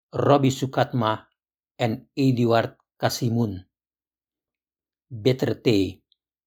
Robbie Sukatma en Eduard Kasimun. Bittere thee.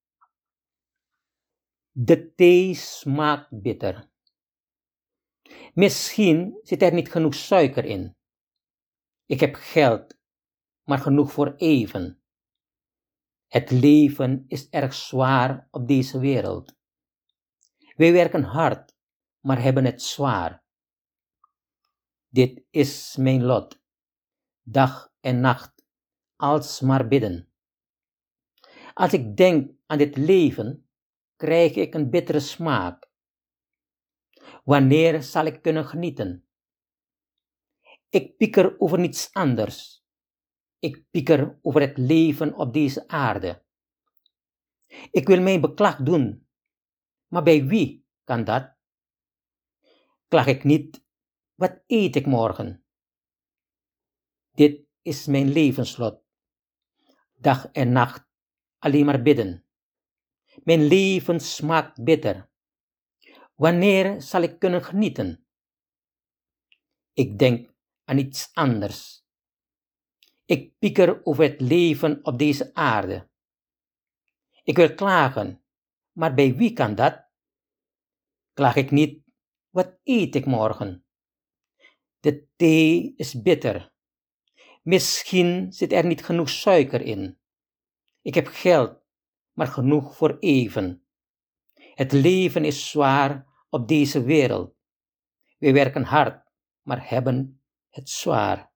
De thee smaakt bitter. Misschien zit er niet genoeg suiker in. Ik heb geld, maar genoeg voor even. Het leven is erg zwaar op deze wereld. Wij werken hard, maar hebben het zwaar. Dit is mijn lot. Dag en nacht, alsmaar bidden. Als ik denk aan dit leven, krijg ik een bittere smaak. Wanneer zal ik kunnen genieten? Ik pieker over niets anders. Ik pieker over het leven op deze aarde. Ik wil mijn beklag doen, maar bij wie kan dat? Klag ik niet, wat eet ik morgen? Dit is mijn levenslot. Dag en nacht alleen maar bidden. Mijn leven smaakt bitter. Wanneer zal ik kunnen genieten? Ik denk aan iets anders. Ik pieker over het leven op deze aarde. Ik wil klagen, maar bij wie kan dat? Klaag ik niet, wat eet ik morgen? De thee is bitter. Misschien zit er niet genoeg suiker in. Ik heb geld, maar genoeg voor even. Het leven is zwaar op deze wereld. We werken hard, maar hebben het zwaar.